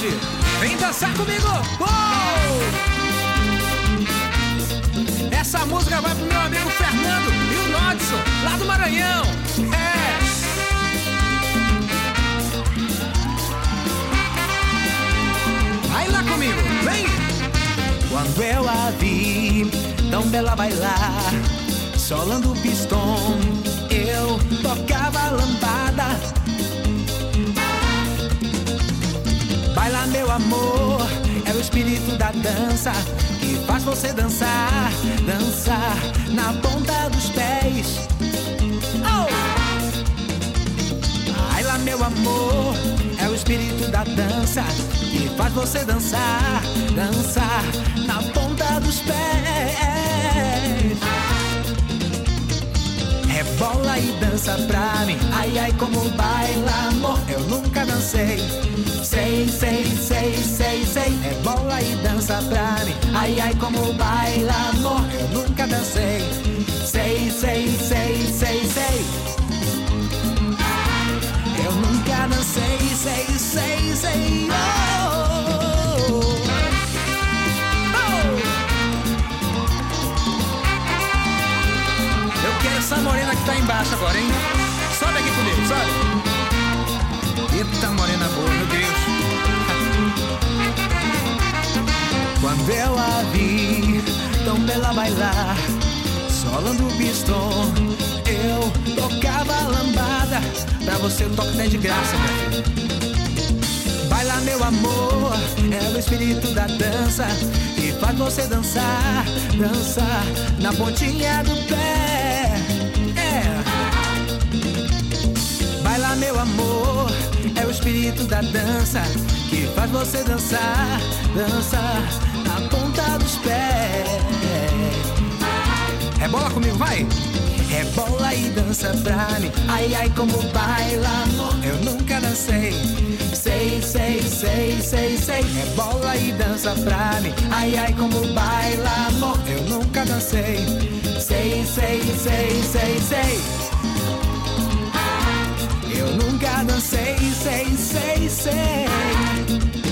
Cidade. Vem dançar comigo. Uou! Essa música vai pro meu amigo Fernando e o Nodson, lá do Maranhão. Vai lá comigo, vem! Quando eu a vi tão bela bailar, solando o pistão, eu tocava a lambada. Baila, meu amor, é o espírito da dança que faz você dançar, dançar na ponta dos pés. Oh! Baila, meu amor, é o espírito da dança que faz você dançar, dançar na ponta dos pés. Rebola e dança pra mim, ai, ai, como baila, amor, eu nunca dancei. Sei, sei, sei, sei, sei. Rebola e dança pra mim, ai, ai, como baila, amor, eu nunca dancei. Sei, sei, sei, sei, sei. Eu nunca dancei, sei, sei, sei. Oh, oh, oh. Eu quero essa morena que tá embaixo agora, hein? Sobe aqui comigo, sobe. Eita, morena boa, meu Deus. Quando eu a vi tão bela bailar, solando o pistão, eu tocava a lambada. Pra você eu toco até de graça, meu filho. Baila, meu amor, é o espírito da dança que faz você dançar, dançar na pontinha do pé. Baila, meu amor, é o espírito da dança que faz você dançar, dançar na ponta dos pés. Rebola comigo, vai! Rebola e dança pra mim, ai, ai, como baila, amor, eu nunca dancei. Sei, sei, sei, sei, sei. Rebola e dança pra mim, ai, ai, como baila, amor, eu nunca dancei. Sei, sei, sei, sei, sei. Eu nunca dancei, sei, sei, sei.